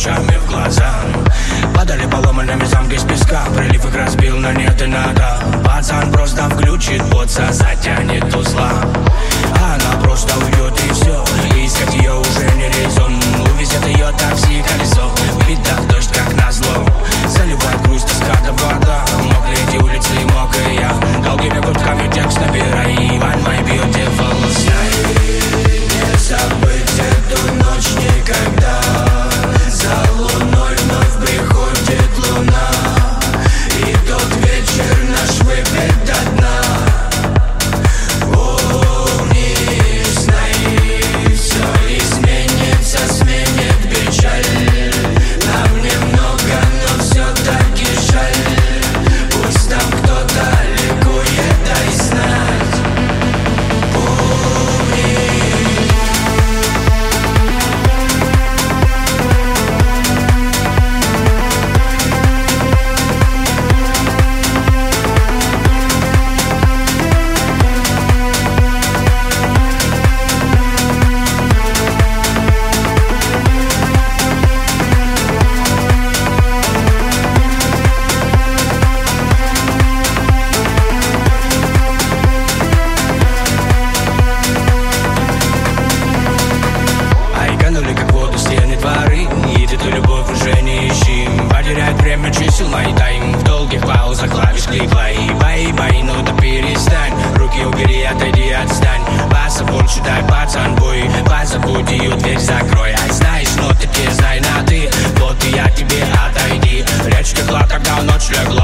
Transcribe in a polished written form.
ночами в глаза. Падали поломанными замки из песка, прилив их разбил на нет и надо. Пацан просто включит боца, затянет узла, а она просто уйдет и все. Искать ее уже не резон, увезет ее такси колесо. Беда, дождь как назло, заливает грусть из ската вода. Мокрые эти улицы, мог и я, долгими гудками текст набирай. One my beautiful night. Не забыть эту ночь никогда. За луной вновь приходит луна, и тот вечер наш выпит до дна. Помни, знай, все изменится, сменит печаль. Нам немного, но все-таки жаль. Пусть там кто-то ликует, дай знать. Помни. Канули как в воду стены дворы, и эту любовь уже не ищем. Потеряет время чисел мой тайм, в долгих паузах клавиш кликай. Бай-бай, ну да перестань, руки убери, отойди, отстань. Баса больше дай, пацан, бой, позабудь ее, дверь закрой. Ай, знаешь, но ты знай на ты, вот и я тебе отойди. Речь текла, когда ночь легла.